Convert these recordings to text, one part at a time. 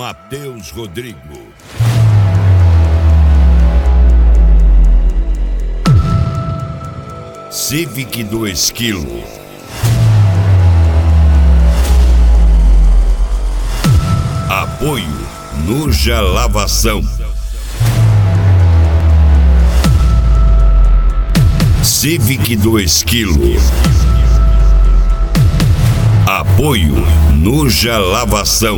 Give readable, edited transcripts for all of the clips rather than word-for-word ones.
Matheus Rodrigo. Civic do Esquilo. Apoio Nuja Lavação. Civic do Esquilo. Apoio Nuja Lavação.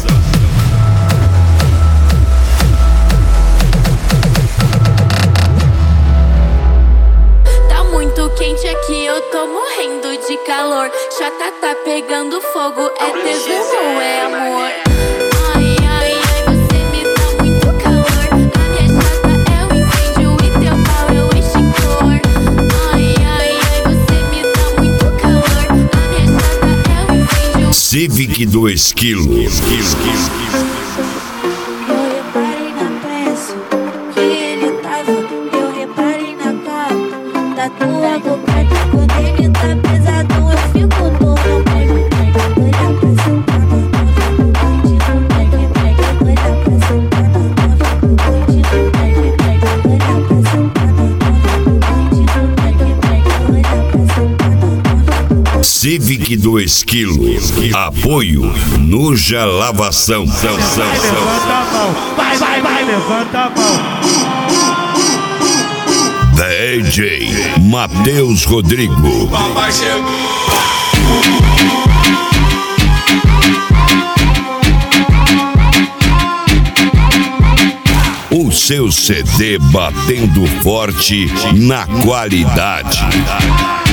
Tá muito quente aqui, eu tô morrendo de calor. Chata tá pegando fogo, é tesão ou é amor? Ai, ai, ai, você me dá muito calor. A minha chata é um incêndio e teu pau é um extintor. Ai, ai, ai, você me dá muito calor. A minha chata é um incêndio. Civic do Esquilo. Eu reparei na peça que ele tava. Eu reparei na capa da tua boca. Quando ele tá pesadão, eu fico doido. Doida pra sentar na nova do bandido. Doida pra sentar na nova do bandido. Doida pra sentar na nova do bandido. Doida pra sentar na nova do. Civic do Esquilo. Apoio Nuja Lavação. Levanta a mão, vai, levanta a mão. DJ Matheus Rodrigo. Papai chegou. O seu CD batendo forte na qualidade.